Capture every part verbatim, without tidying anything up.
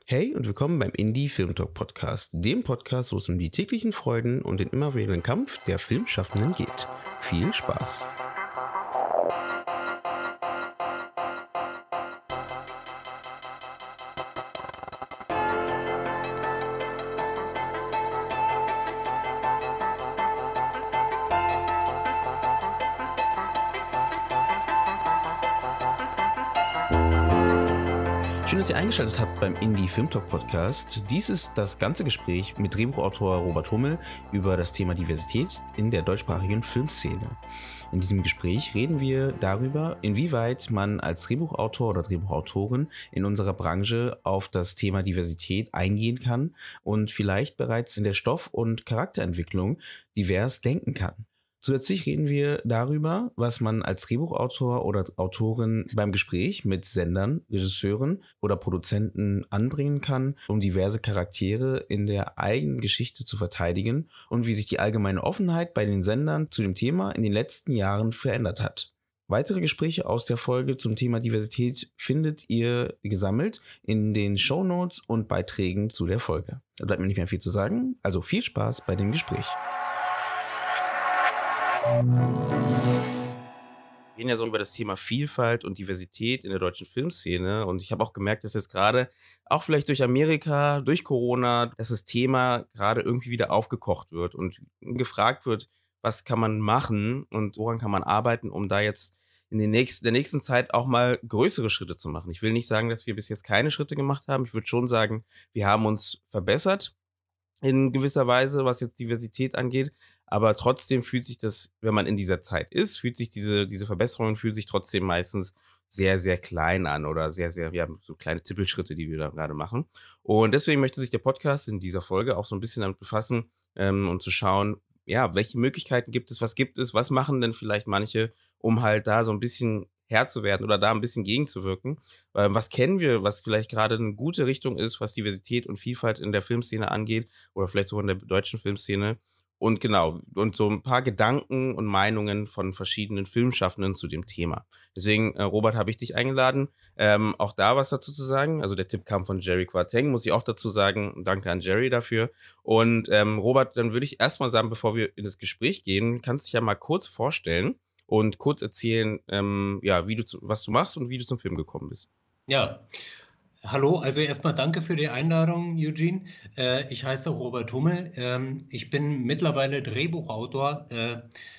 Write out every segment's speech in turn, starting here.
Hey und willkommen beim Indie Film Talk Podcast, dem Podcast, wo es um die täglichen Freuden und den immerwährenden Kampf der Filmschaffenden geht. Viel Spaß! Schön, dass ihr eingeschaltet habt beim Indie Film Talk Podcast. Dies ist das ganze Gespräch mit Drehbuchautor Robert Hummel über das Thema Diversität in der deutschsprachigen Filmszene. In diesem Gespräch reden wir darüber, inwieweit man als Drehbuchautor oder Drehbuchautorin in unserer Branche auf das Thema Diversität eingehen kann und vielleicht bereits in der Stoff- und Charakterentwicklung divers denken kann. Zusätzlich reden wir darüber, was man als Drehbuchautor oder Autorin beim Gespräch mit Sendern, Regisseuren oder Produzenten anbringen kann, um diverse Charaktere in der eigenen Geschichte zu verteidigen und wie sich die allgemeine Offenheit bei den Sendern zu dem Thema in den letzten Jahren verändert hat. Weitere Gespräche aus der Folge zum Thema Diversität findet ihr gesammelt in den Shownotes und Beiträgen zu der Folge. Da bleibt mir nicht mehr viel zu sagen, also viel Spaß bei dem Gespräch. Wir reden ja so über das Thema Vielfalt und Diversität in der deutschen Filmszene und ich habe auch gemerkt, dass jetzt gerade, auch vielleicht durch Amerika, durch Corona, dass das Thema gerade irgendwie wieder aufgekocht wird und gefragt wird, was kann man machen und woran kann man arbeiten, um da jetzt in den nächsten, der nächsten Zeit auch mal größere Schritte zu machen. Ich will nicht sagen, dass wir bis jetzt keine Schritte gemacht haben. Ich würde schon sagen, wir haben uns verbessert in gewisser Weise, was jetzt Diversität angeht. Aber trotzdem fühlt sich das, wenn man in dieser Zeit ist, fühlt sich diese, diese Verbesserungen fühlen sich trotzdem meistens sehr, sehr klein an oder sehr, sehr, wir haben so kleine Tippelschritte, die wir da gerade machen. Und deswegen möchte sich der Podcast in dieser Folge auch so ein bisschen damit befassen ähm, und zu schauen, ja, welche Möglichkeiten gibt es, was gibt es, was machen denn vielleicht manche, um halt da so ein bisschen Herr zu werden oder da ein bisschen gegenzuwirken. Ähm, was kennen wir, was vielleicht gerade eine gute Richtung ist, was Diversität und Vielfalt in der Filmszene angeht oder vielleicht sogar in der deutschen Filmszene. Und genau, und so ein paar Gedanken und Meinungen von verschiedenen Filmschaffenden zu dem Thema. Deswegen, äh, Robert, habe ich dich eingeladen, ähm, auch da was dazu zu sagen. Also der Tipp kam von Jerry Quarteng, muss ich auch dazu sagen. Danke an Jerry dafür. Und ähm, Robert, dann würde ich erstmal sagen, bevor wir in das Gespräch gehen, kannst du dich ja mal kurz vorstellen und kurz erzählen, ähm, ja, wie du zu, was du machst und wie du zum Film gekommen bist. Ja. Hallo, also erstmal danke für die Einladung, Eugene. Äh, ich heiße Robert Hummel. Ähm, ich bin mittlerweile Drehbuchautor. Äh,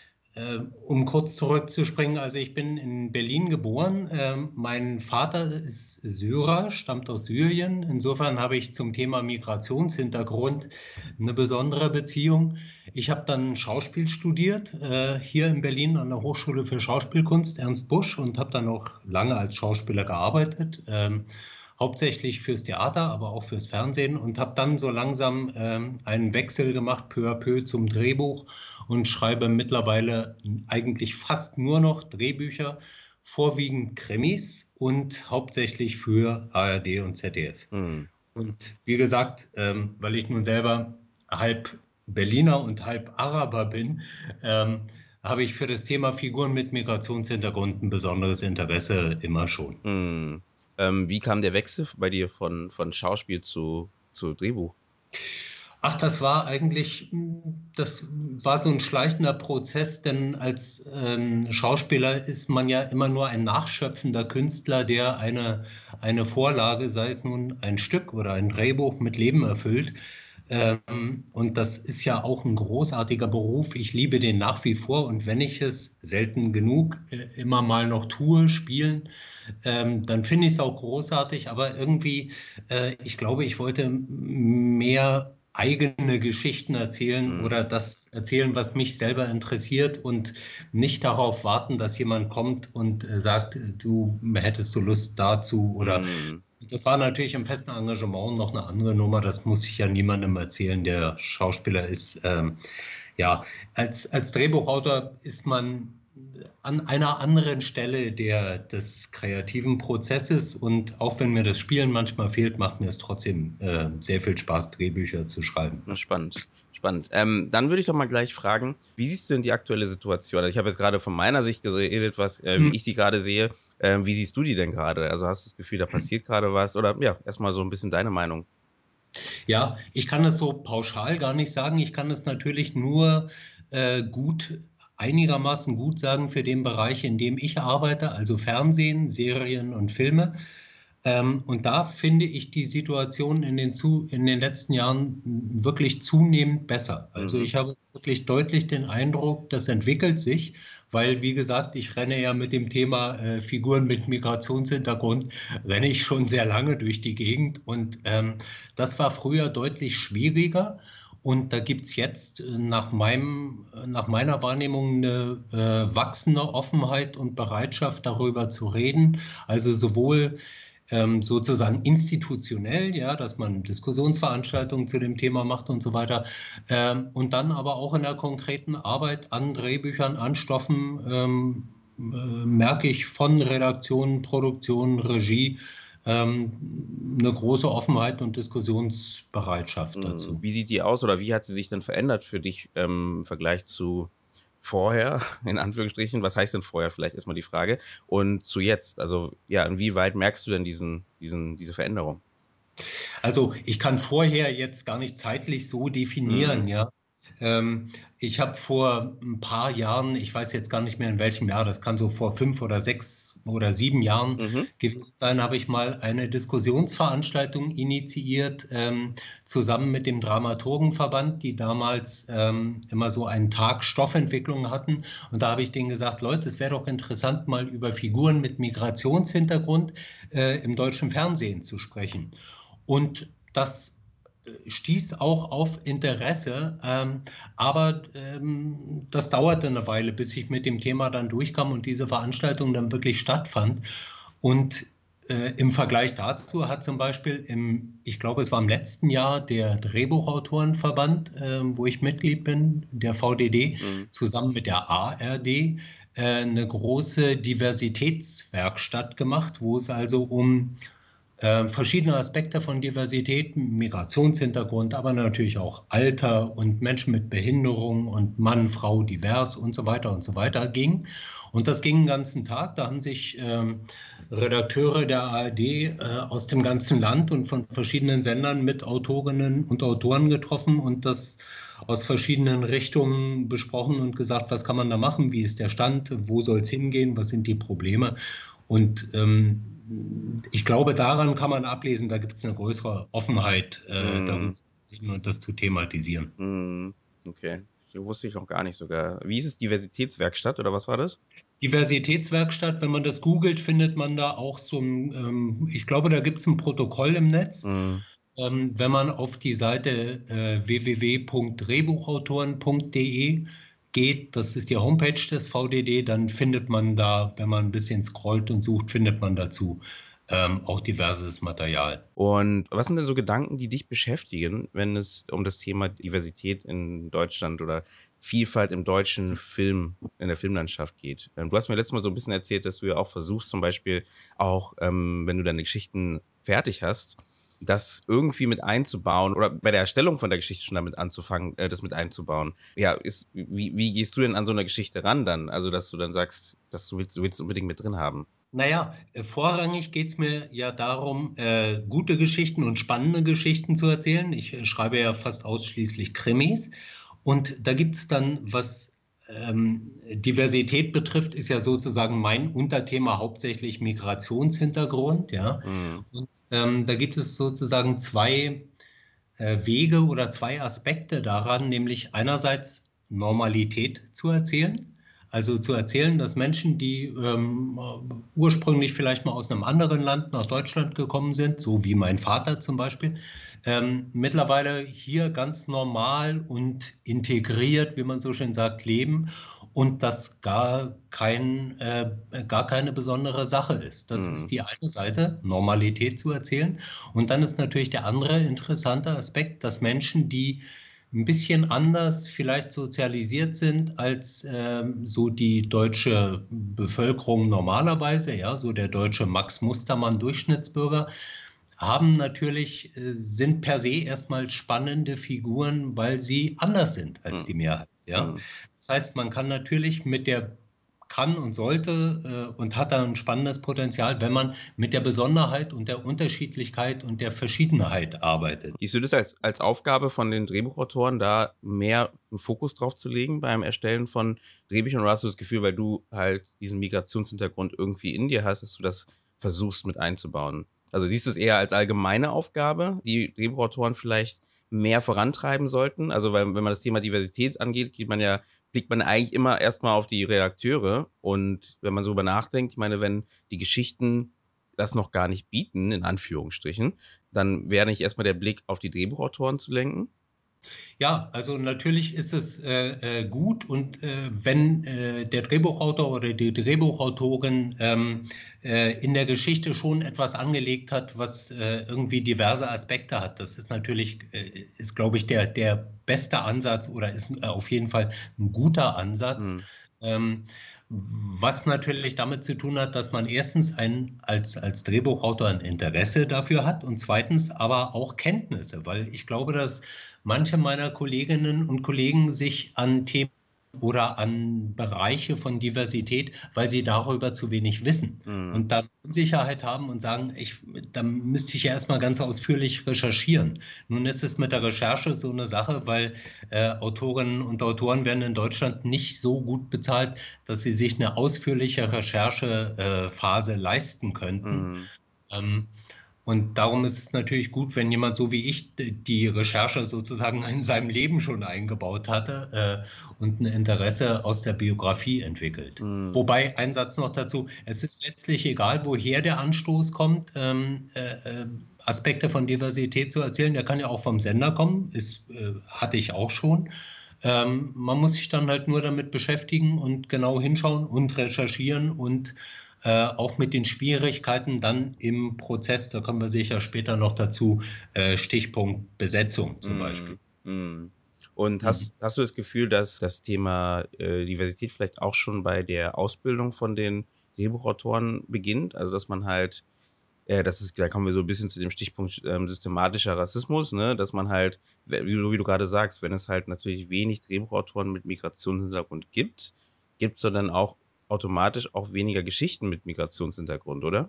äh, um kurz zurückzuspringen, also ich bin in Berlin geboren. Ähm, mein Vater ist Syrer, stammt aus Syrien. Insofern habe ich zum Thema Migrationshintergrund eine besondere Beziehung. Ich habe dann Schauspiel studiert, äh, hier in Berlin an der Hochschule für Schauspielkunst, Ernst Busch, und habe dann auch lange als Schauspieler gearbeitet. Ähm, hauptsächlich fürs Theater, aber auch fürs Fernsehen, und habe dann so langsam ähm, einen Wechsel gemacht, peu à peu zum Drehbuch, und schreibe mittlerweile eigentlich fast nur noch Drehbücher, vorwiegend Krimis und hauptsächlich für A R D und Z D F. Mhm. Und wie gesagt, ähm, weil ich nun selber halb Berliner und halb Araber bin, ähm, habe ich für das Thema Figuren mit Migrationshintergrund ein besonderes Interesse immer schon. Mhm. Ähm, wie kam der Wechsel bei dir von, von Schauspiel zu, zu Drehbuch? Ach, das war eigentlich, das war so ein schleichender Prozess, denn als ähm, Schauspieler ist man ja immer nur ein nachschöpfender Künstler, der eine, eine Vorlage, sei es nun ein Stück oder ein Drehbuch, mit Leben erfüllt. Ähm, und das ist ja auch ein großartiger Beruf. Ich liebe den nach wie vor, und wenn ich es selten genug äh, immer mal noch tue, spielen, ähm, dann finde ich es auch großartig. Aber irgendwie, äh, ich glaube, ich wollte mehr eigene Geschichten erzählen mhm. oder das erzählen, was mich selber interessiert, und nicht darauf warten, dass jemand kommt und äh, sagt, du hättest du Lust dazu oder mhm. Das war natürlich im festen Engagement noch eine andere Nummer. Das muss ich ja niemandem erzählen, der Schauspieler ist. Ähm, ja, als, als Drehbuchautor ist man an einer anderen Stelle der, des kreativen Prozesses, und auch wenn mir das Spielen manchmal fehlt, macht mir es trotzdem äh, sehr viel Spaß, Drehbücher zu schreiben. Spannend. Spannend. Ähm, dann würde ich doch mal gleich fragen, wie siehst du denn die aktuelle Situation? Also ich habe jetzt gerade von meiner Sicht geredet, was, äh, wie hm. ich sie gerade sehe. Ähm, wie siehst du die denn gerade? Also, hast du das Gefühl, da passiert gerade was? Oder ja, erstmal so ein bisschen deine Meinung. Ja, ich kann das so pauschal gar nicht sagen. Ich kann es natürlich nur äh, gut, einigermaßen gut sagen für den Bereich, in dem ich arbeite, also Fernsehen, Serien und Filme. Ähm, und da finde ich die Situation in den, zu, in den letzten Jahren wirklich zunehmend besser. Also Mhm. ich habe wirklich deutlich den Eindruck, das entwickelt sich, weil, wie gesagt, ich renne ja mit dem Thema äh, Figuren mit Migrationshintergrund, renne ich schon sehr lange durch die Gegend. Und ähm, das war früher deutlich schwieriger. Und da gibt es jetzt äh, nach meinem, äh, nach meiner Wahrnehmung eine äh, wachsende Offenheit und Bereitschaft, darüber zu reden. Also sowohl ähm, sozusagen institutionell, ja, dass man Diskussionsveranstaltungen zu dem Thema macht und so weiter. Ähm, und dann aber auch in der konkreten Arbeit an Drehbüchern, an Stoffen ähm, äh, merke ich von Redaktion, Produktion, Regie ähm, eine große Offenheit und Diskussionsbereitschaft Mhm. dazu. Wie sieht die aus oder wie hat sie sich denn verändert für dich, ähm, im Vergleich zu vorher, in Anführungsstrichen? Was heißt denn vorher? Vielleicht erst mal die Frage. Und zu jetzt? Also, ja, inwieweit merkst du denn diesen diesen diese Veränderung? Also ich kann vorher jetzt gar nicht zeitlich so definieren, Mhm. ja. Ähm, ich habe vor ein paar Jahren, ich weiß jetzt gar nicht mehr in welchem Jahr, das kann so vor fünf oder sechs oder sieben Jahren Mhm. gewesen sein, habe ich mal eine Diskussionsveranstaltung initiiert, ähm, zusammen mit dem Dramaturgenverband, die damals ähm, immer so einen Tag Stoffentwicklung hatten. Und da habe ich denen gesagt, Leute, es wäre doch interessant, mal über Figuren mit Migrationshintergrund äh, im deutschen Fernsehen zu sprechen. Und das äh, stieß auch auf Interesse, ähm, aber ähm, das dauerte eine Weile, bis ich mit dem Thema dann durchkam und diese Veranstaltung dann wirklich stattfand. Und äh, im Vergleich dazu hat zum Beispiel im, ich glaube, es war im letzten Jahr der Drehbuchautorenverband, äh, wo ich Mitglied bin, der V D D, Mhm. zusammen mit der A R D, äh, eine große Diversitätswerkstatt gemacht, wo es also um äh, verschiedene Aspekte von Diversität, Migrationshintergrund, aber natürlich auch Alter und Menschen mit Behinderung und Mann, Frau, divers und so weiter und so weiter ging. Und das ging den ganzen Tag. Da haben sich ähm, Redakteure der A R D äh, aus dem ganzen Land und von verschiedenen Sendern mit Autorinnen und Autoren getroffen und das aus verschiedenen Richtungen besprochen und gesagt, was kann man da machen, wie ist der Stand, wo soll es hingehen, was sind die Probleme. Und ähm, ich glaube, daran kann man ablesen, da gibt es eine größere Offenheit, äh, darüber Mhm. zu reden und das zu thematisieren. Mhm. Okay. Das wusste ich noch gar nicht sogar. Wie hieß es? Diversitätswerkstatt oder was war das? Diversitätswerkstatt, wenn man das googelt, findet man da auch so ein, ähm, ich glaube, da gibt es ein Protokoll im Netz. Mhm. Ähm, wenn man auf die Seite äh, w w w punkt drehbuchautoren punkt d e geht, das ist die Homepage des V D D, dann findet man da, wenn man ein bisschen scrollt und sucht, findet man dazu ähm, auch diverses Material. Und was sind denn so Gedanken, die dich beschäftigen, wenn es um das Thema Diversität in Deutschland oder Vielfalt im deutschen Film, in der Filmlandschaft geht? Ähm, du hast mir letztes Mal so ein bisschen erzählt, dass du ja auch versuchst, zum Beispiel auch, ähm, wenn du deine Geschichten fertig hast, das irgendwie mit einzubauen oder bei der Erstellung von der Geschichte schon damit anzufangen, äh, das mit einzubauen. Ja, ist, wie, wie gehst du denn an so eine Geschichte ran dann? Also, dass du dann sagst, dass du willst, du willst es unbedingt mit drin haben. Naja, äh, vorrangig geht es mir ja darum, äh, gute Geschichten und spannende Geschichten zu erzählen. Ich äh, schreibe ja fast ausschließlich Krimis. Und da gibt es dann, was ähm, Diversität betrifft, ist ja sozusagen mein Unterthema hauptsächlich Migrationshintergrund. Ja? Mhm. Und ähm, da gibt es sozusagen zwei äh, Wege oder zwei Aspekte daran, nämlich einerseits Normalität zu erzählen. Also zu erzählen, dass Menschen, die ähm, ursprünglich vielleicht mal aus einem anderen Land nach Deutschland gekommen sind, so wie mein Vater zum Beispiel, ähm, mittlerweile hier ganz normal und integriert, wie man so schön sagt, leben und das gar, kein, äh, gar keine besondere Sache ist. Das ist Mhm. die eine Seite, Normalität zu erzählen. Und dann ist natürlich der andere interessante Aspekt, dass Menschen, die ein bisschen anders vielleicht sozialisiert sind als ähm, so die deutsche Bevölkerung normalerweise, ja, so der deutsche Max Mustermann Durchschnittsbürger, haben natürlich, äh, sind per se erstmal spannende Figuren, weil sie anders sind als Mhm. die Mehrheit. Ja. Mhm. Das heißt, man kann natürlich mit der kann und sollte äh, und hat da ein spannendes Potenzial, wenn man mit der Besonderheit und der Unterschiedlichkeit und der Verschiedenheit arbeitet. Siehst du das als, als Aufgabe von den Drehbuchautoren, da mehr einen Fokus drauf zu legen beim Erstellen von Drehbüchern? Oder hast du das Gefühl, weil du halt diesen Migrationshintergrund irgendwie in dir hast, dass du das versuchst mit einzubauen? Also siehst du es eher als allgemeine Aufgabe, die Drehbuchautoren vielleicht mehr vorantreiben sollten? Also weil, wenn man das Thema Diversität angeht, geht man ja, blickt man eigentlich immer erstmal auf die Redakteure. Und wenn man so darüber nachdenkt, ich meine, wenn die Geschichten das noch gar nicht bieten, in Anführungsstrichen, dann wäre nicht erstmal der Blick auf die Drehbuchautoren zu lenken? Ja, also natürlich ist es äh, äh, gut und äh, wenn äh, der Drehbuchautor oder die Drehbuchautorin ähm, äh, in der Geschichte schon etwas angelegt hat, was äh, irgendwie diverse Aspekte hat, das ist natürlich, äh, ist glaube ich der, der beste Ansatz oder ist äh, auf jeden Fall ein guter Ansatz. Hm. Ähm, Was natürlich damit zu tun hat, dass man erstens ein, als, als Drehbuchautor ein Interesse dafür hat und zweitens aber auch Kenntnisse, weil ich glaube, dass manche meiner Kolleginnen und Kollegen sich an Themen oder an Bereiche von Diversität, weil sie darüber zu wenig wissen Hm. und dann Unsicherheit haben und sagen, ich, da müsste ich ja erstmal ganz ausführlich recherchieren. Nun ist es mit der Recherche so eine Sache, weil äh, Autorinnen und Autoren werden in Deutschland nicht so gut bezahlt, dass sie sich eine ausführliche Recherchephase äh, leisten könnten. Hm. Ähm, und darum ist es natürlich gut, wenn jemand so wie ich die Recherche sozusagen in seinem Leben schon eingebaut hatte äh, und ein Interesse aus der Biografie entwickelt. Hm. Wobei, ein Satz noch dazu, es ist letztlich egal, woher der Anstoß kommt, ähm, äh, Aspekte von Diversität zu erzählen. Der kann ja auch vom Sender kommen, ist, äh, hatte ich auch schon. Ähm, man muss sich dann halt nur damit beschäftigen und genau hinschauen und recherchieren und äh, auch mit den Schwierigkeiten dann im Prozess, da kommen wir sicher später noch dazu, äh, Stichpunkt Besetzung zum Beispiel. Mm, mm. Und Mhm. hast, hast du das Gefühl, dass das Thema äh, Diversität vielleicht auch schon bei der Ausbildung von den Drehbuchautoren beginnt? Also, dass man halt, äh, das ist, da kommen wir so ein bisschen zu dem Stichpunkt ähm, systematischer Rassismus, ne? Dass man halt, wie du, wie du gerade sagst, wenn es halt natürlich wenig Drehbuchautoren mit Migrationshintergrund gibt, gibt es dann auch automatisch auch weniger Geschichten mit Migrationshintergrund, oder?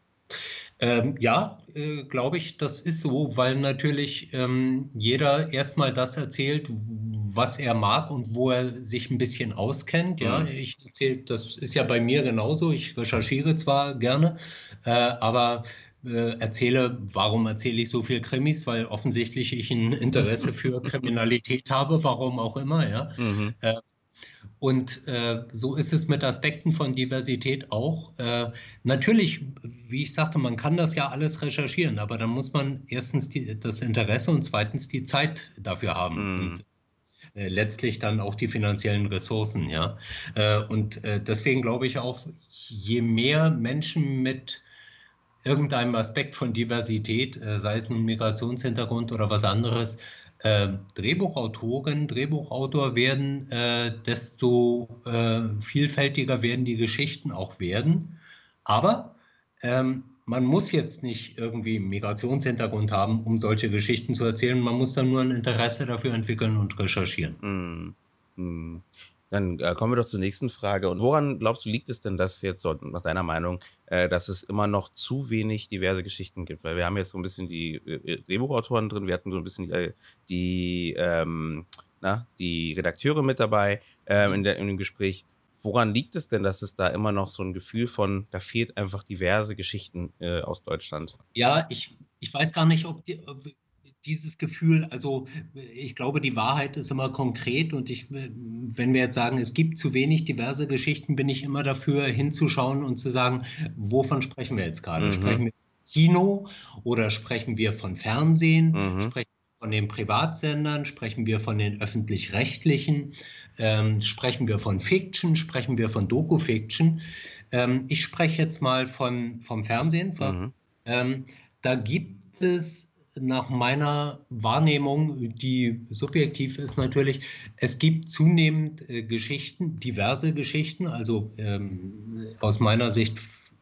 Ähm, ja, äh, glaube ich, das ist so, weil natürlich ähm, jeder erstmal das erzählt, was er mag und wo er sich ein bisschen auskennt. Ja, Mm, ich erzähle, das ist ja bei mir genauso. Ich recherchiere zwar gerne, äh, aber äh, erzähle, warum erzähle ich so viel Krimis? Weil offensichtlich ich ein Interesse für Kriminalität habe, warum auch immer, ja. mhm. Äh, Und äh, so ist es mit Aspekten von Diversität auch. Äh, natürlich, wie ich sagte, man kann das ja alles recherchieren, aber dann muss man erstens die, das Interesse und zweitens die Zeit dafür haben Mm, und äh, letztlich dann auch die finanziellen Ressourcen. Ja? Äh, und äh, deswegen glaube ich auch, je mehr Menschen mit irgendeinem Aspekt von Diversität, äh, sei es nun Migrationshintergrund oder was anderes, äh, Drehbuchautoren, Drehbuchautor werden, äh, desto äh, vielfältiger werden die Geschichten auch werden. Aber ähm, man muss jetzt nicht irgendwie einen Migrationshintergrund haben, um solche Geschichten zu erzählen. Man muss dann nur ein Interesse dafür entwickeln und recherchieren. mm, mm. Dann äh, kommen wir doch zur nächsten Frage. Und woran glaubst du, liegt es denn, dass jetzt so, nach deiner Meinung, äh, dass es immer noch zu wenig diverse Geschichten gibt? Weil wir haben jetzt so ein bisschen die äh, Drehbuchautoren drin, wir hatten so ein bisschen die, die, ähm, na, die Redakteure mit dabei ähm, in, der, in dem Gespräch. Woran liegt es denn, dass es da immer noch so ein Gefühl von, da fehlt einfach diverse Geschichten äh, aus Deutschland? Ja, ich, ich weiß gar nicht, ob, die, ob dieses Gefühl, also ich glaube, die Wahrheit ist immer konkret und ich, wenn wir jetzt sagen, es gibt zu wenig diverse Geschichten, bin ich immer dafür hinzuschauen und zu sagen, wovon sprechen wir jetzt gerade? Mhm, Sprechen wir von Kino oder sprechen wir von Fernsehen? mhm, Sprechen wir von den Privatsendern? Sprechen wir von den öffentlich-rechtlichen? Ähm, sprechen wir von Fiction? Sprechen wir von Doku-Fiction? Ähm, ich spreche jetzt mal von, vom Fernsehen. mhm, Ähm, da gibt es nach meiner Wahrnehmung, die subjektiv ist natürlich, es gibt zunehmend äh, Geschichten, diverse Geschichten, also ähm, aus meiner Sicht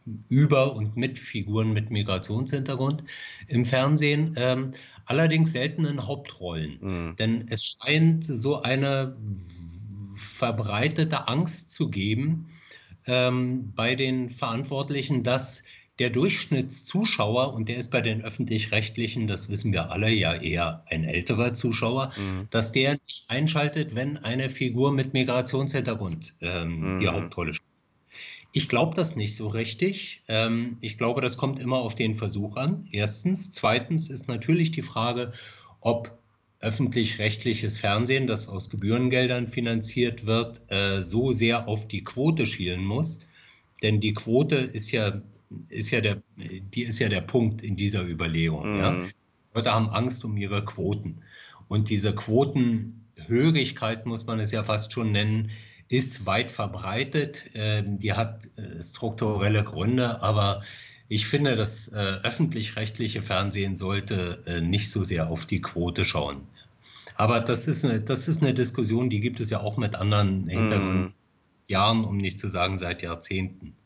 über und mit Figuren mit Migrationshintergrund im Fernsehen, ähm, allerdings selten in Hauptrollen. mhm, Denn es scheint so eine verbreitete Angst zu geben, ähm, bei den Verantwortlichen, dass der Durchschnittszuschauer, und der ist bei den Öffentlich-Rechtlichen, das wissen wir alle, ja eher ein älterer Zuschauer, Mhm. dass der nicht einschaltet, wenn eine Figur mit Migrationshintergrund ähm, die Mhm. Hauptrolle spielt. Ich glaube das nicht so richtig. Ähm, ich glaube, das kommt immer auf den Versuch an, erstens. Zweitens ist natürlich die Frage, ob öffentlich-rechtliches Fernsehen, das aus Gebührengeldern finanziert wird, äh, so sehr auf die Quote schielen muss. Denn die Quote ist ja, ist ja der, die ist ja der Punkt in dieser Überlegung. Ja? Mhm. Leute haben Angst um ihre Quoten. Und diese Quotenhörigkeit, muss man es ja fast schon nennen, ist weit verbreitet. Ähm, die hat äh, strukturelle Gründe, aber ich finde, das äh, öffentlich-rechtliche Fernsehen sollte äh, nicht so sehr auf die Quote schauen. Aber das ist eine, das ist eine Diskussion, die gibt es ja auch mit anderen Hintergründen. Mhm. Jahren, um nicht zu sagen seit Jahrzehnten.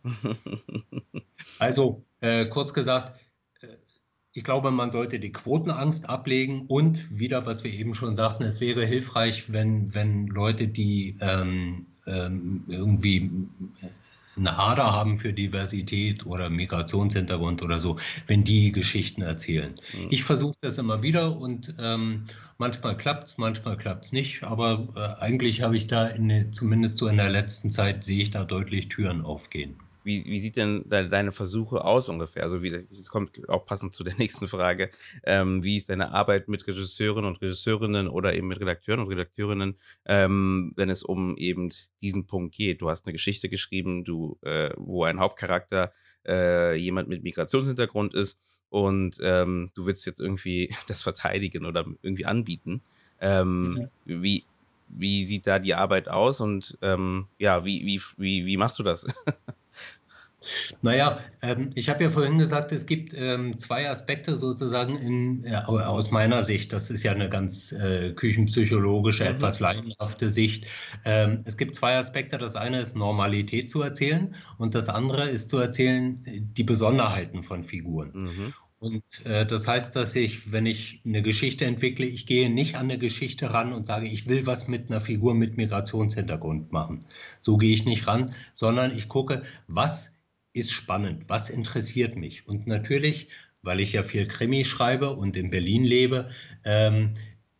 Also äh, kurz gesagt, äh, ich glaube, man sollte die Quotenangst ablegen und wieder, was wir eben schon sagten, es wäre hilfreich, wenn, wenn Leute, die ähm, ähm, irgendwie eine Ader haben für Diversität oder Migrationshintergrund oder so, wenn die Geschichten erzählen. Mhm. Ich versuche das immer wieder und ähm, manchmal klappt es, manchmal klappt es nicht, aber äh, eigentlich habe ich da in, zumindest so in der letzten Zeit sehe ich da deutlich Türen aufgehen. Wie, wie sieht denn de deine Versuche aus ungefähr? Also wie, es kommt auch passend zu der nächsten Frage. Ähm, wie ist deine Arbeit mit Regisseuren und Regisseurinnen oder eben mit Redakteuren und Redakteurinnen, ähm, wenn es um eben diesen Punkt geht? Du hast eine Geschichte geschrieben, du, äh, wo ein Hauptcharakter äh, jemand mit Migrationshintergrund ist und ähm, du willst jetzt irgendwie das verteidigen oder irgendwie anbieten. Ähm, wie, wie sieht da die Arbeit aus und ähm, ja, wie, wie, wie, wie machst du das? Naja, ähm, ich habe ja vorhin gesagt, es gibt ähm, zwei Aspekte sozusagen in, äh, aus meiner Sicht. Das ist ja eine ganz äh, küchenpsychologische, Mhm. etwas laienhafte Sicht. Ähm, es gibt zwei Aspekte. Das eine ist Normalität zu erzählen und das andere ist zu erzählen äh, die Besonderheiten von Figuren. Mhm. Und äh, das heißt, dass ich, wenn ich eine Geschichte entwickle, ich gehe nicht an eine Geschichte ran und sage, ich will was mit einer Figur mit Migrationshintergrund machen. So gehe ich nicht ran, sondern ich gucke, was ist spannend, was interessiert mich. Und natürlich, weil ich ja viel Krimi schreibe und in Berlin lebe, ähm,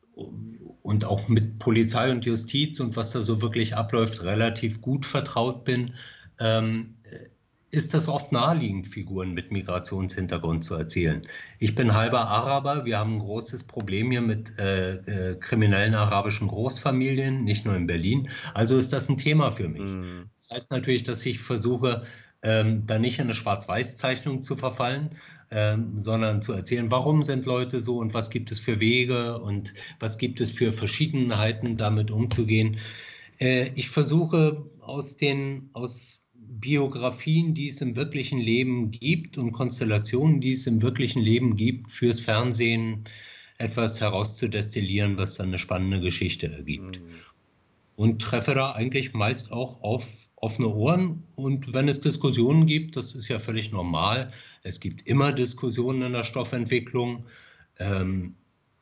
und auch mit Polizei und Justiz und was da so wirklich abläuft, relativ gut vertraut bin, ähm, ist das oft naheliegend, Figuren mit Migrationshintergrund zu erzählen. Ich bin halber Araber, wir haben ein großes Problem hier mit äh, äh, kriminellen arabischen Großfamilien, nicht nur in Berlin. Also ist das ein Thema für mich. Mhm. Das heißt natürlich, dass ich versuche, ähm, da nicht in eine Schwarz-Weiß-Zeichnung zu verfallen, ähm, sondern zu erzählen, warum sind Leute so und was gibt es für Wege und was gibt es für Verschiedenheiten, damit umzugehen. Äh, ich versuche aus den, aus Biografien, die es im wirklichen Leben gibt und Konstellationen, die es im wirklichen Leben gibt, fürs Fernsehen etwas herauszudestillieren, was dann eine spannende Geschichte ergibt. Mhm. Und treffe da eigentlich meist auch auf offene Ohren. Und wenn es Diskussionen gibt, das ist ja völlig normal, es gibt immer Diskussionen in der Stoffentwicklung, ähm,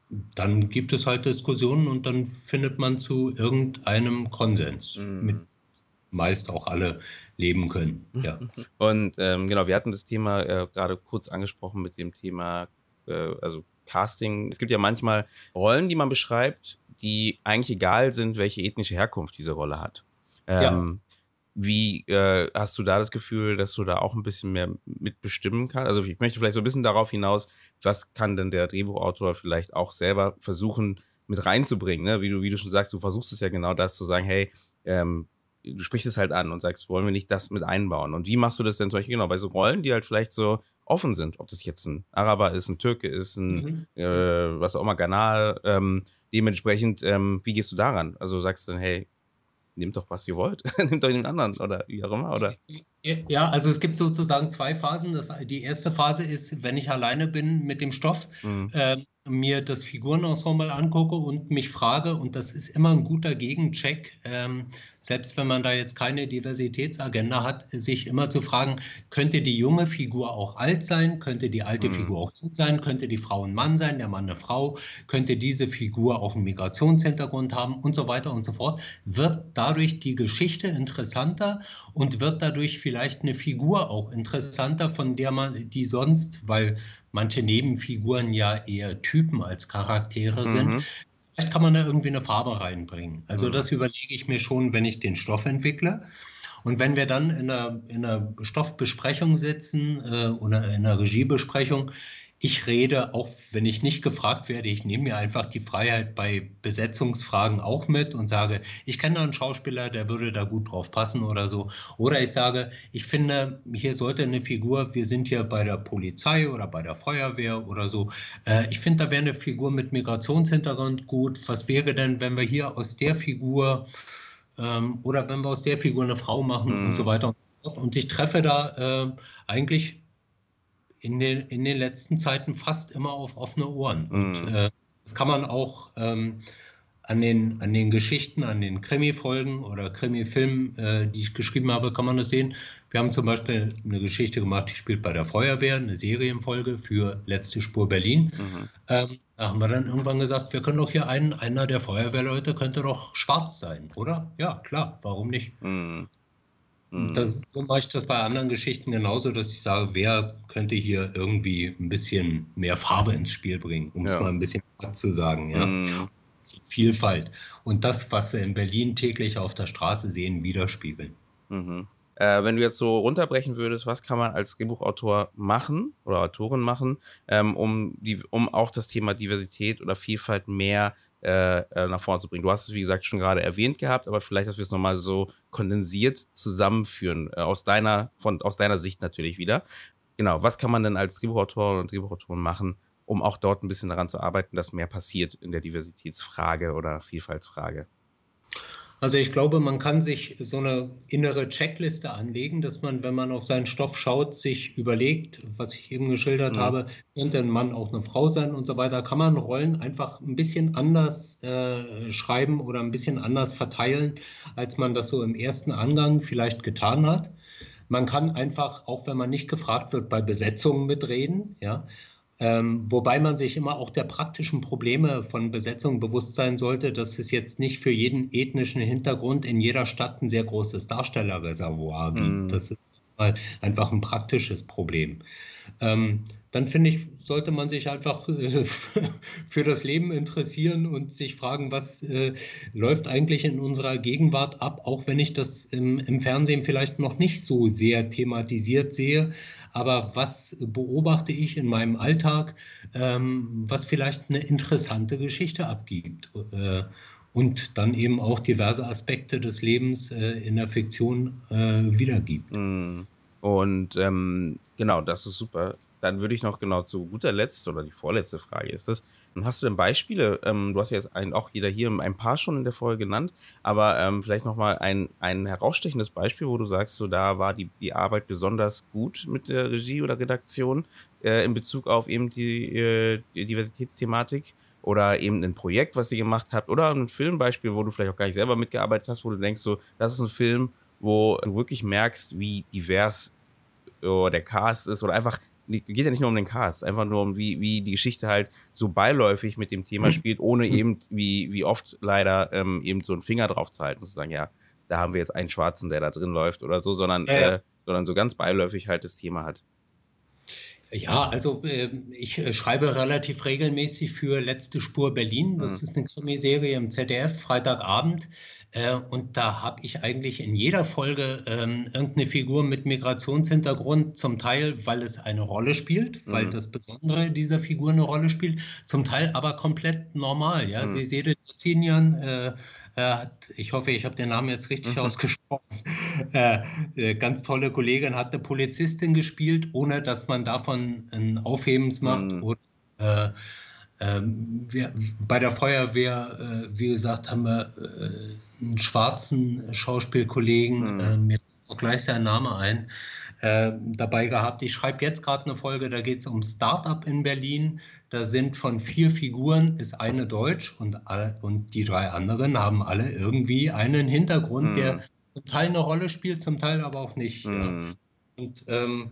dann gibt es halt Diskussionen und dann findet man zu irgendeinem Konsens, mit Mhm. meist auch alle leben können. Ja, Und ähm, genau, wir hatten das Thema äh, gerade kurz angesprochen mit dem Thema, äh, also Casting. Es gibt ja manchmal Rollen, die man beschreibt, die eigentlich egal sind, welche ethnische Herkunft diese Rolle hat. ja. Ähm, wie äh, hast du da das Gefühl, dass du da auch ein bisschen mehr mitbestimmen kannst? Also ich möchte vielleicht so ein bisschen darauf hinaus, was kann denn der Drehbuchautor vielleicht auch selber versuchen mit reinzubringen, ne? Wie du, wie du schon sagst, du versuchst es ja genau das zu sagen, hey, ähm, du sprichst es halt an und sagst, wollen wir nicht das mit einbauen? Und wie machst du das denn zum Beispiel genau bei so Rollen, die halt vielleicht so offen sind, ob das jetzt ein Araber ist, ein Türke ist, ein Mhm. äh, was auch immer, Ghana, ähm, dementsprechend, ähm, wie gehst du daran? Also sagst du dann, hey, nehmt doch, was ihr wollt, nehmt doch den anderen oder wie auch immer, oder? Ja, also es gibt sozusagen zwei Phasen. Das, die erste Phase ist, wenn ich alleine bin mit dem Stoff, Mhm. äh, mir das Figurenensemble angucke und mich frage, und das ist immer ein guter Gegencheck, ähm, selbst wenn man da jetzt keine Diversitätsagenda hat, sich immer zu fragen, könnte die junge Figur auch alt sein, könnte die alte Mhm. Figur auch jung sein, könnte die Frau ein Mann sein, der Mann eine Frau, könnte diese Figur auch einen Migrationshintergrund haben und so weiter und so fort, wird dadurch die Geschichte interessanter und wird dadurch vielleicht eine Figur auch interessanter, von der man die sonst, weil manche Nebenfiguren ja eher Typen als Charaktere sind, Mhm. vielleicht kann man da irgendwie eine Farbe reinbringen. Also Mhm. das überlege ich mir schon, wenn ich den Stoff entwickle. Und wenn wir dann in einer, in einer Stoffbesprechung sitzen äh, oder in einer Regiebesprechung, ich rede, auch wenn ich nicht gefragt werde, ich nehme mir einfach die Freiheit bei Besetzungsfragen auch mit und sage, ich kenne da einen Schauspieler, der würde da gut drauf passen oder so. Oder ich sage, ich finde, hier sollte eine Figur, wir sind hier bei der Polizei oder bei der Feuerwehr oder so, äh, ich finde, da wäre eine Figur mit Migrationshintergrund gut. Was wäre denn, wenn wir hier aus der Figur ähm, oder wenn wir aus der Figur eine Frau machen und so Mhm. weiter und so fort. Und ich treffe da äh, eigentlich in den, in den letzten Zeiten fast immer auf offene Ohren. Und Mhm. äh, das kann man auch ähm, an den, an den Geschichten, an den Krimi-Folgen oder Krimi-Filmen, äh, die ich geschrieben habe, kann man das sehen. Wir haben zum Beispiel eine Geschichte gemacht, die spielt bei der Feuerwehr, eine Serienfolge für Letzte Spur Berlin. Mhm. Ähm, da haben wir dann irgendwann gesagt, wir können doch hier einen, einer der Feuerwehrleute könnte doch schwarz sein, oder? Ja, klar, warum nicht? Mhm. Mhm. Das, so mache ich das bei anderen Geschichten genauso, dass ich sage, wer könnte hier irgendwie ein bisschen mehr Farbe ins Spiel bringen, um es Ja. mal ein bisschen platt zu sagen. Ja? Mhm. Vielfalt und das, was wir in Berlin täglich auf der Straße sehen, widerspiegeln. Mhm. Äh, wenn du jetzt so runterbrechen würdest, was kann man als Drehbuchautor machen oder Autorin machen, ähm, um, die, um auch das Thema Diversität oder Vielfalt mehr äh, äh, nach vorne zu bringen? Du hast es, wie gesagt, schon gerade erwähnt gehabt, aber vielleicht, dass wir es nochmal so kondensiert zusammenführen, äh, aus deiner, von, aus deiner Sicht natürlich wieder. Genau, was kann man denn als Drehbuchautor und Drehbuchautorin machen, um auch dort ein bisschen daran zu arbeiten, dass mehr passiert in der Diversitätsfrage oder Vielfaltsfrage? Also ich glaube, man kann sich so eine innere Checkliste anlegen, dass man, wenn man auf seinen Stoff schaut, sich überlegt, was ich eben geschildert Mhm. habe, könnte ein Mann auch eine Frau sein und so weiter, kann man Rollen einfach ein bisschen anders äh, schreiben oder ein bisschen anders verteilen, als man das so im ersten Angang vielleicht getan hat. Man kann einfach, auch wenn man nicht gefragt wird, bei Besetzungen mitreden, ja. Ähm, wobei man sich immer auch der praktischen Probleme von Besetzung bewusst sein sollte, dass es jetzt nicht für jeden ethnischen Hintergrund in jeder Stadt ein sehr großes Darstellerreservoir gibt. Mhm. Das ist mal einfach ein praktisches Problem. Ähm, dann finde ich, sollte man sich einfach äh, für das Leben interessieren und sich fragen, was äh, läuft eigentlich in unserer Gegenwart ab, auch wenn ich das im, im Fernsehen vielleicht noch nicht so sehr thematisiert sehe. Aber was beobachte ich in meinem Alltag, ähm, was vielleicht eine interessante Geschichte abgibt? Äh, und dann eben auch diverse Aspekte des Lebens äh, in der Fiktion äh, wiedergibt. Mhm. Und ähm, genau, das ist super. Dann würde ich noch genau zu guter Letzt oder die vorletzte Frage ist das. ähm, Hast du denn Beispiele? Ähm, du hast ja jetzt ein, auch jeder hier ein paar schon in der Folge genannt, aber ähm, vielleicht noch mal ein, ein herausstechendes Beispiel, wo du sagst, so da war die, die Arbeit besonders gut mit der Regie oder Redaktion äh, in Bezug auf eben die, äh, die Diversitätsthematik oder eben ein Projekt, was ihr gemacht habt oder ein Filmbeispiel, wo du vielleicht auch gar nicht selber mitgearbeitet hast, wo du denkst, so das ist ein Film, wo du wirklich merkst, wie divers, oh, der Cast ist oder einfach geht ja nicht nur um den Cast, einfach nur um wie wie die Geschichte halt so beiläufig mit dem Thema spielt, ohne eben wie wie oft leider, ähm, eben so 'n Finger drauf zu halten und zu sagen: „Ja, da haben wir jetzt einen Schwarzen, der da drin läuft“ oder so, sondern Ja, ja. äh, sondern so ganz beiläufig halt das Thema hat. Ja, also äh, ich äh, schreibe relativ regelmäßig für Letzte Spur Berlin. Mhm. Das ist eine Krimiserie im Z D F, Freitagabend. Äh, und da habe ich eigentlich in jeder Folge ähm, irgendeine Figur mit Migrationshintergrund, zum Teil, weil es eine Rolle spielt, weil Mhm. das Besondere dieser Figur eine Rolle spielt, zum Teil aber komplett normal. Ja, Mhm. Sesede Tozinian, äh, äh, hat, ich hoffe, ich habe den Namen jetzt richtig Mhm. ausgesprochen, äh, äh, ganz tolle Kollegin, hat eine Polizistin gespielt, ohne dass man davon ein Aufhebens macht. Mhm. Oder, äh, ähm, wir, bei der Feuerwehr, äh, wie gesagt, haben wir äh, einen schwarzen Schauspielkollegen, Mhm. äh, mir fällt auch gleich sein Name ein, äh, dabei gehabt. Ich schreibe jetzt gerade eine Folge, da geht es um Startup in Berlin. Da sind von vier Figuren, ist eine deutsch und, all, und die drei anderen haben alle irgendwie einen Hintergrund, Mm. der zum Teil eine Rolle spielt, zum Teil aber auch nicht. Mm. Ja. Und ähm,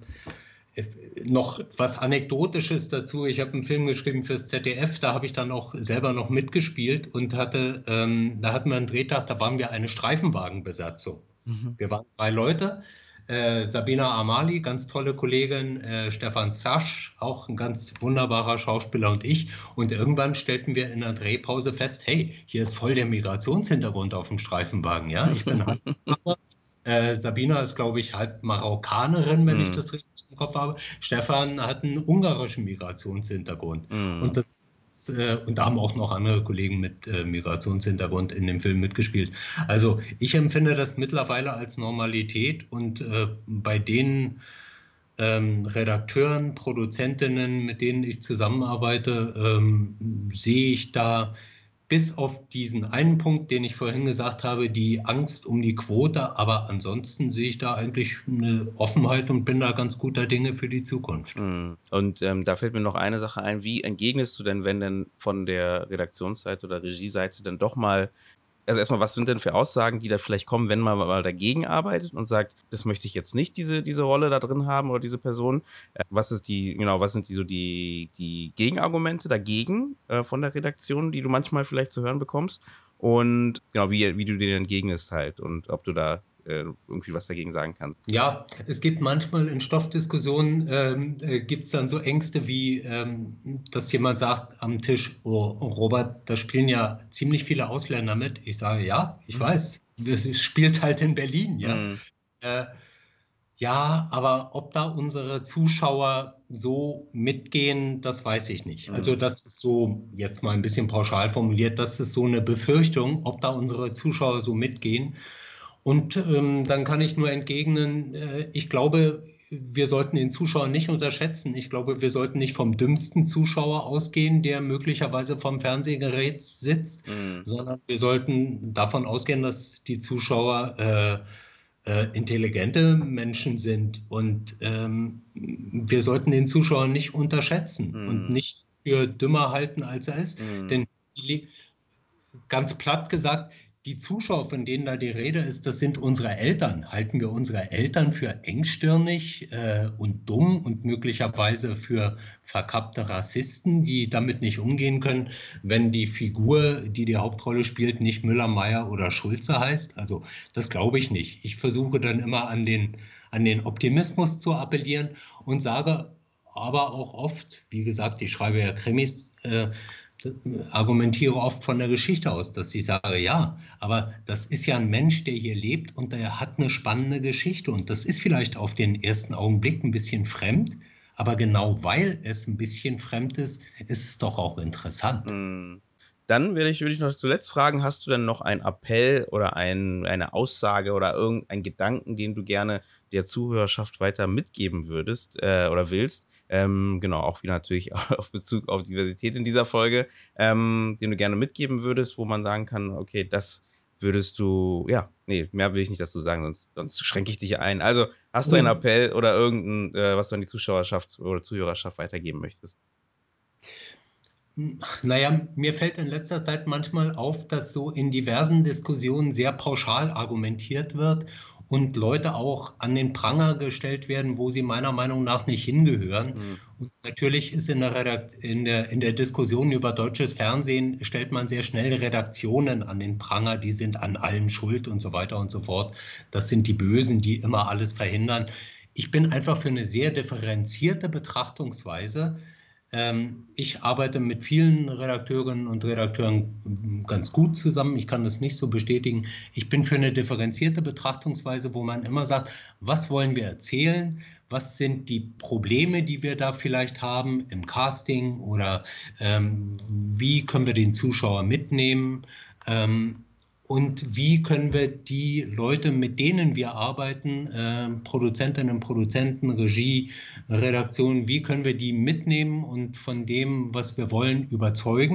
noch was Anekdotisches dazu. Ich habe einen Film geschrieben fürs Z D F, da habe ich dann auch selber noch mitgespielt und hatte, ähm, da hatten wir einen Drehtag, da waren wir eine Streifenwagenbesatzung. Mhm. Wir waren drei Leute, äh, Sabina Amali, ganz tolle Kollegin, äh, Stefan Zasch, auch ein ganz wunderbarer Schauspieler und ich. Und irgendwann stellten wir in der Drehpause fest, hey, hier ist voll der Migrationshintergrund auf dem Streifenwagen. Ja, ich bin halb äh, Sabina ist, glaube ich, halb Marokkanerin, wenn mm. ich das richtig im Kopf habe. Stefan hat einen ungarischen Migrationshintergrund. Mm. Und, das, äh, und da haben auch noch andere Kollegen mit äh, Migrationshintergrund in dem Film mitgespielt. Also ich empfinde das mittlerweile als Normalität und äh, bei den ähm, Redakteuren, Produzentinnen, mit denen ich zusammenarbeite, ähm, sehe ich da bis auf diesen einen Punkt, den ich vorhin gesagt habe, die Angst um die Quote, aber ansonsten sehe ich da eigentlich eine Offenheit und bin da ganz guter Dinge für die Zukunft. Und ähm, da fällt mir noch eine Sache ein, wie entgegnest du denn, wenn denn von der Redaktionsseite oder Regieseite dann doch mal, also erstmal, was sind denn für Aussagen, die da vielleicht kommen, wenn man mal dagegen arbeitet und sagt, das möchte ich jetzt nicht, diese, diese Rolle da drin haben oder diese Person. Äh, was ist die, genau, was sind die so die, die Gegenargumente dagegen äh, von der Redaktion, die du manchmal vielleicht zu hören bekommst? Und genau, wie, wie du denen entgegnest halt und ob du da äh, irgendwie was dagegen sagen kannst. Ja, es gibt manchmal in Stoffdiskussionen, ähm, äh, gibt es dann so Ängste wie, ähm, dass jemand sagt am Tisch, oh, Robert, da spielen ja ziemlich viele Ausländer mit. Ich sage, ja, ich mhm. weiß, es spielt halt in Berlin, ja. Mhm. Äh, ja, aber ob da unsere Zuschauer so mitgehen, das weiß ich nicht. Mhm. Also das ist so, jetzt mal ein bisschen pauschal formuliert, das ist so eine Befürchtung, ob da unsere Zuschauer so mitgehen. Und ähm, dann kann ich nur entgegnen, äh, ich glaube, wir sollten den Zuschauer nicht unterschätzen. Ich glaube, wir sollten nicht vom dümmsten Zuschauer ausgehen, der möglicherweise vom Fernsehgerät sitzt, mhm. sondern wir sollten davon ausgehen, dass die Zuschauer äh, äh, intelligente Menschen sind. Und ähm, wir sollten den Zuschauer nicht unterschätzen mhm. und nicht für dümmer halten, als er ist. Mhm. Denn ganz platt gesagt, die Zuschauer, von denen da die Rede ist, das sind unsere Eltern. Halten wir unsere Eltern für engstirnig äh, und dumm und möglicherweise für verkappte Rassisten, die damit nicht umgehen können, wenn die Figur, die die Hauptrolle spielt, nicht Müller, Meyer oder Schulze heißt? Also das glaube ich nicht. Ich versuche dann immer an den, an den Optimismus zu appellieren und sage aber auch oft, wie gesagt, ich schreibe ja Krimis, äh, argumentiere oft von der Geschichte aus, dass ich sage, ja, aber das ist ja ein Mensch, der hier lebt und der hat eine spannende Geschichte und das ist vielleicht auf den ersten Augenblick ein bisschen fremd, aber genau weil es ein bisschen fremd ist, ist es doch auch interessant. Dann würde ich, würde ich noch zuletzt fragen, hast du denn noch einen Appell oder ein, eine Aussage oder irgendeinen Gedanken, den du gerne der Zuhörerschaft weiter mitgeben würdest äh, oder willst? Ähm, genau, auch wieder natürlich auf Bezug auf Diversität in dieser Folge, ähm, den du gerne mitgeben würdest, wo man sagen kann, okay, das würdest du, ja, nee, mehr will ich nicht dazu sagen, sonst, sonst schränke ich dich ein. Also hast du einen Appell oder irgendein, äh, was du an die Zuschauerschaft oder Zuhörerschaft weitergeben möchtest? Naja, mir fällt in letzter Zeit manchmal auf, dass so in diversen Diskussionen sehr pauschal argumentiert wird und Leute auch an den Pranger gestellt werden, wo sie meiner Meinung nach nicht hingehören. Mhm. Und natürlich ist in der, Redakt- in, der, in der Diskussion über deutsches Fernsehen, stellt man sehr schnell Redaktionen an den Pranger, die sind an allem schuld und so weiter und so fort. Das sind die Bösen, die immer alles verhindern. Ich bin einfach für eine sehr differenzierte Betrachtungsweise. Ich arbeite mit vielen Redakteurinnen und Redakteuren ganz gut zusammen. Ich kann das nicht so bestätigen. Ich bin für eine differenzierte Betrachtungsweise, wo man immer sagt, was wollen wir erzählen? Was sind die Probleme, die wir da vielleicht haben im Casting? Oder ähm, wie können wir den Zuschauer mitnehmen? Ähm, Und wie können wir die Leute, mit denen wir arbeiten, äh, Produzentinnen, Produzenten, Regie, Redaktion, wie können wir die mitnehmen und von dem, was wir wollen, überzeugen?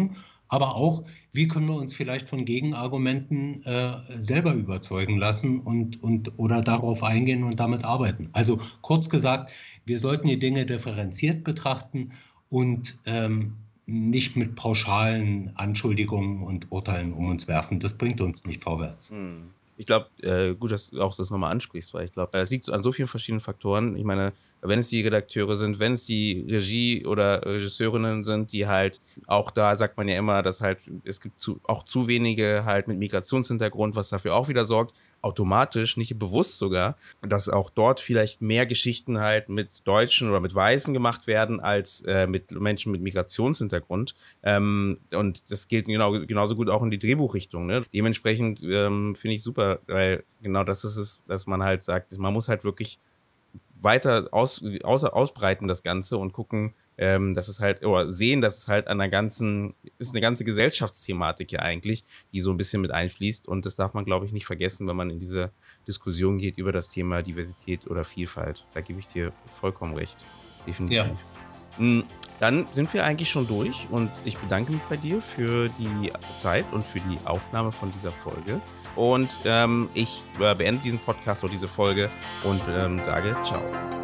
aber auch, wie können wir uns vielleicht von Gegenargumenten äh, selber überzeugen lassen und, und oder darauf eingehen und damit arbeiten. Also kurz gesagt, wir sollten die Dinge differenziert betrachten und ähm, nicht mit pauschalen Anschuldigungen und Urteilen um uns werfen. Das bringt uns nicht vorwärts. Hm. Ich glaube, äh, gut, dass du auch das nochmal ansprichst, weil ich glaube, es liegt so an so vielen verschiedenen Faktoren. Ich meine, wenn es die Redakteure sind, wenn es die Regie- oder Regisseurinnen sind, die halt auch da sagt man ja immer, dass halt es gibt zu, auch zu wenige halt mit Migrationshintergrund, was dafür auch wieder sorgt, automatisch, nicht bewusst sogar, dass auch dort vielleicht mehr Geschichten halt mit Deutschen oder mit Weißen gemacht werden als äh, mit Menschen mit Migrationshintergrund. Ähm, und das gilt genau, genauso gut auch in die Drehbuchrichtung. Ne? Dementsprechend ähm, finde ich super, weil genau das ist es, dass man halt sagt, man muss halt wirklich weiter aus, aus, ausbreiten das Ganze und gucken, ähm, dass es halt, oder sehen, dass es halt an der ganzen, ist eine ganze Gesellschaftsthematik ja eigentlich, die so ein bisschen mit einfließt und das darf man, glaube ich, nicht vergessen, wenn man in diese Diskussion geht über das Thema Diversität oder Vielfalt. Da gebe ich dir vollkommen recht. Definitiv. Ja. Dann sind wir eigentlich schon durch und ich bedanke mich bei dir für die Zeit und für die Aufnahme von dieser Folge. Und ähm, ich äh, beende diesen Podcast oder diese Folge und ähm, sage ciao.